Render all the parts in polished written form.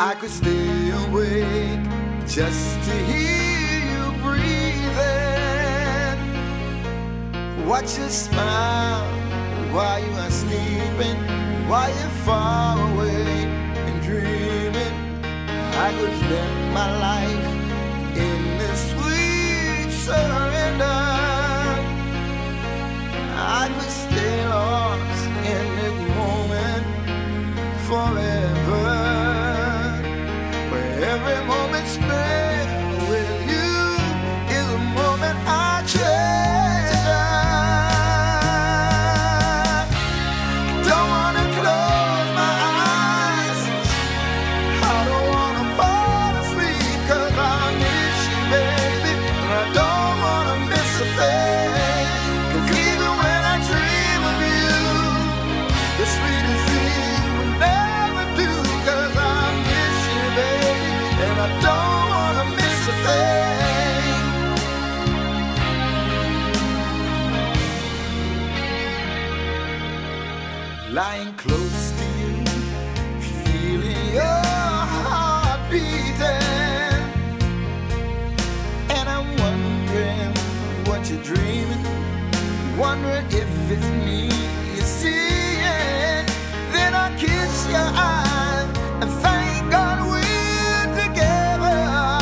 I could stay awake just to hear you breathing. Watch you smile while you are sleeping, while you're far away and dreaming. I could spend my life in this sweet surrender. I could stay lost in this moment forever, where every moment spent with you is a moment I treasure. Don't wanna close my eyes, I don't wanna fall asleep, 'cause I miss you, baby, and I don't wanna miss a thing. 'Cause even when I dream of you, the sweetest thing will never do. 'Cause I miss you, baby, and I don't wanna miss a thing. Lying close to you, feeling your heart beating, and I'm wondering what you're dreaming, wondering if it's me you're seeing. Then I kiss your eyes and thank God we're together.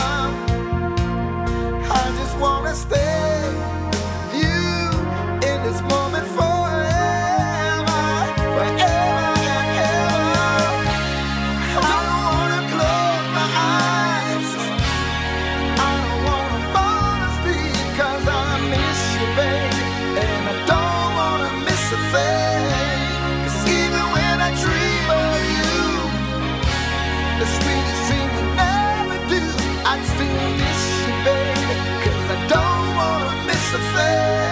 I just wanna stay with you in this moment forever, forever and ever. I don't wanna close my eyes, I don't wanna fall asleep, 'cause I miss you, baby, and I don't wanna miss a thing. 'Cause even when I dream of you, the sweetest dream will never do. I still miss you, baby, 'cause I don't wanna miss a thing.